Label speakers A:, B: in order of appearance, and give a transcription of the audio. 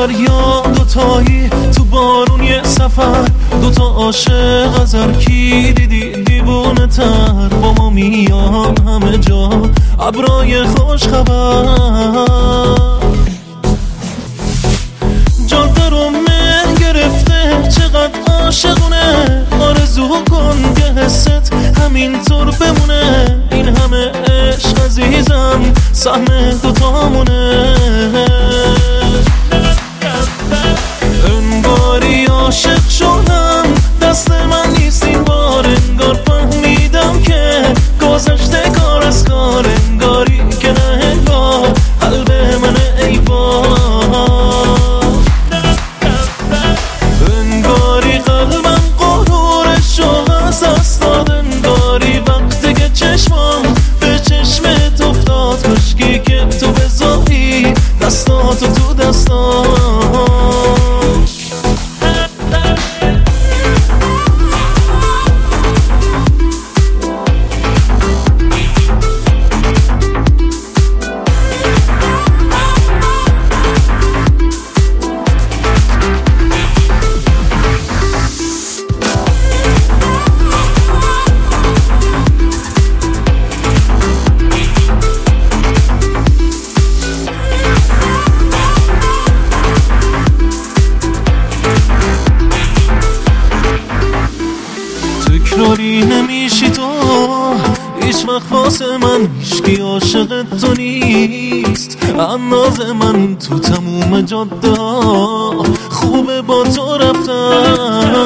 A: دریا دوتایی، تو بارون یه سفر، دوتا عاشق از هر کی دیدی دیوونه تر. با ما میان همه جا ابرای خوش خبر، جاده رو من گرفته چقدر عاشقونه. آرزو کن که حست همینطور بمونه، این همه عشق عزیزم سهم دوتامونه. انگاری عاشق شدم، دست من نیست این بار. انگار فهمیدم که گذشته کار از کار، انگاری که نه انگار قلب من ای بار. انگاری قلبم غرورشو از دست داد، انگاری وقتی که چشمم به چشمت افتاد، کشکی که تو بذاری دستاتو تو دستام. تکراری نمیشی تو هیچ وقت واسه من، هیچکی عاشق تو نیست انداز من. تو تموم جاده خوبه با تو رفتن،